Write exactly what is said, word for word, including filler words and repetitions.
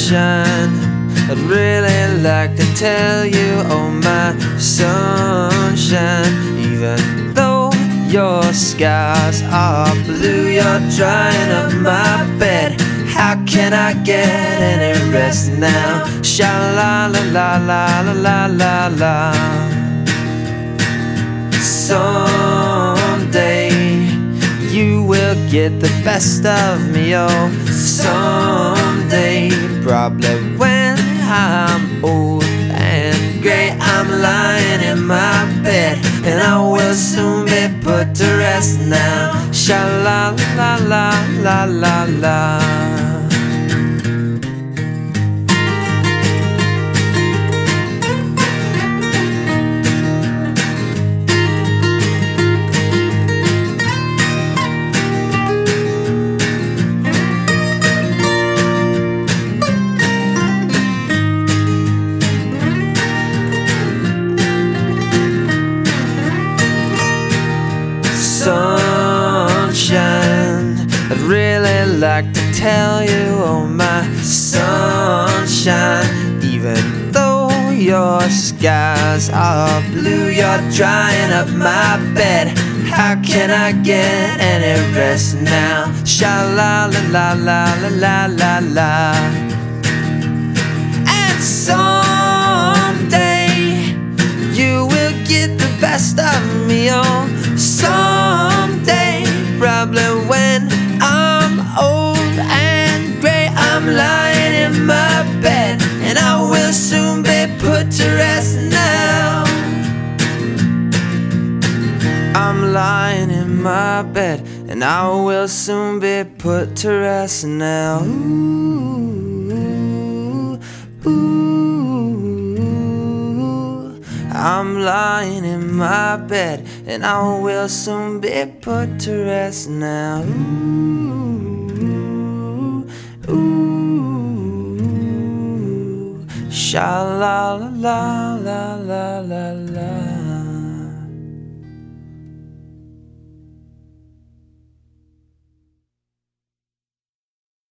sunshine, I'd really like to tell you, oh my sunshine, even though your skies are blue, you're drying up my bed. How can I get any rest now? Sha la la la la la la la la. Someday you will get the best of me, oh. Someday, probably when I'm old and gray, I'm lying in my bed, and I will soon be put to rest now. Sha la la la la la la. Sunshine, I'd really like to tell you, oh my sunshine, even though your skies are blue, you're drying up my bed. How can I get any rest now? Sha la la la la la la la la. And someday you will get the best of me, oh. Someday, probably when I'm old and gray, I'm lying in my bed, and I will soon be put to rest now. I'm lying in my bed, and I will soon be put to rest now. Ooh, ooh. I'm lying in my bed, and I will soon be put to rest now. Ooh, ooh. Sha la la la la la la la.